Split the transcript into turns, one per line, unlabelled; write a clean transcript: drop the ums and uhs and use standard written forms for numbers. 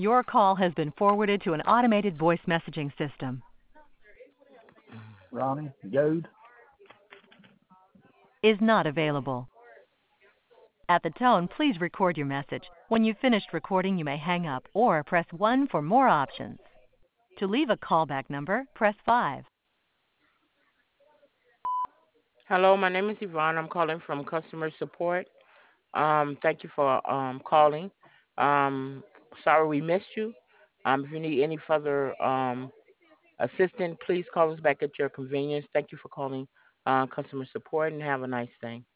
Your call has been forwarded to an automated voice messaging system.
Ronnie, Goad.
Is not available. At the tone, please record your message. When you've finished recording, you may hang up or press 1 for more options. To leave a callback number, press 5.
Hello, my name is Yvonne. I'm calling from customer support. Thank you for calling. Um, Sorry we missed you. If you need any further assistance, please call us back at your convenience. Thank you for calling customer support and have a nice day.